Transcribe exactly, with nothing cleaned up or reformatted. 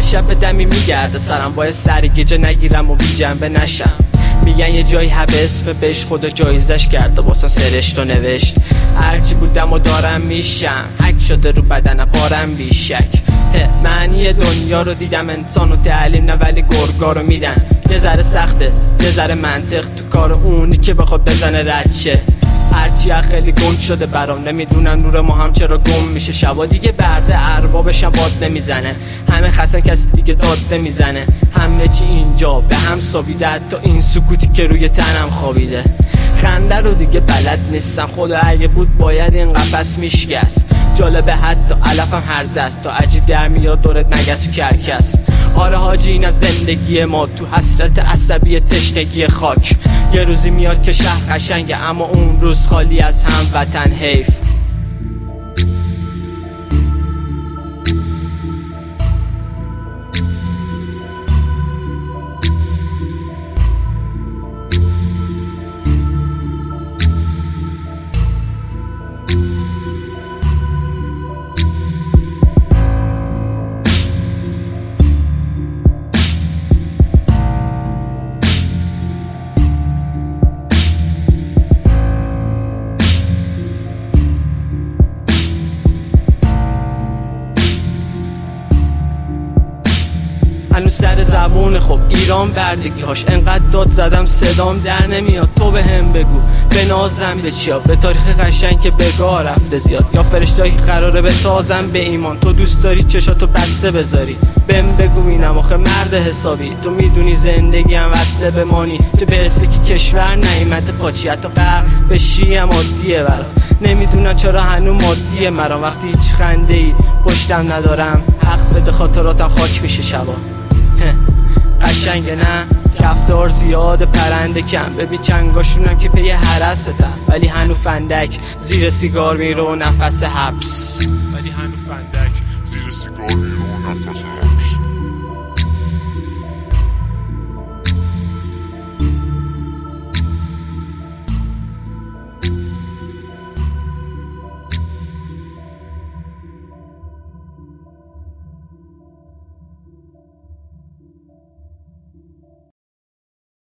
شب به دمی میگرده سرم، باید سر گیجه نگیرم و بی جنبه نشم. میگن یه جایی همه اسم بهش خدا جایزش کرده واسه سرشت و نوشت. هرچی بودم و دارم میشم، حک شده رو بدنم پارم بیشک. معنی دنیا رو دیدم، انسان و تعلیم نه ولی گرگا رو میدن. یه ذره سخته یه ذره منطق تو کار اونی که بخواد بزنه رد شه. هرچی خیلی گم شده برام، نمیدونن نور ما هم چرا گم میشه. شبا دیگه برده اربابش هم باد نمیزنه، همه خستن کسی دیگه داد نمیزنه. همه چی اینجا به هم سابیده، حتی این سکوتی که روی تنم خوابیده. خنده رو دیگه بلد نیستم، خدا اگه بود باید این قفس میشکست. جالبه حتی علفم هرزه است، تا عجیب در میاد دورت مگس و کرکس. آره حاجی اینم زندگی ما، تو حسرت عصبی تشنگی خاک. یه روزی میاد که شهر قشنگه، اما اون روز خالی از هموطن حیف. هنوز سر زبون خب ایران بردگیهاش، انقدر داد زدم صدام در نمیاد. تو به هم بگو به نازم به چیا، به تاریخ قشنگ که بگاه رفته زیاد، یا فرشتایی که قراره به تازم به ایمان. تو دوست داری چشاتو بسته بذاری، بهم بگو اینم آخه مرد حسابی. تو میدونی زندگی هم وصله به مانی، تو برسه که کشور نعمت پاچی، حتی قرق بشی هم عادیه برات. نمیدونم چرا هنو مادیه مرام، وقتی هیچ خنده ای پشتم ندارم. حق بده خاطراتم خاک میشه شبا. قشنگه نه کفتار زیاد پرنده کم، ببین چنگاشونم که پی حرستم، ولی هنو فندک زیر سیگار میرو نفس حبس. ولی هنو فندک زیر سیگار میرو نفس حبس.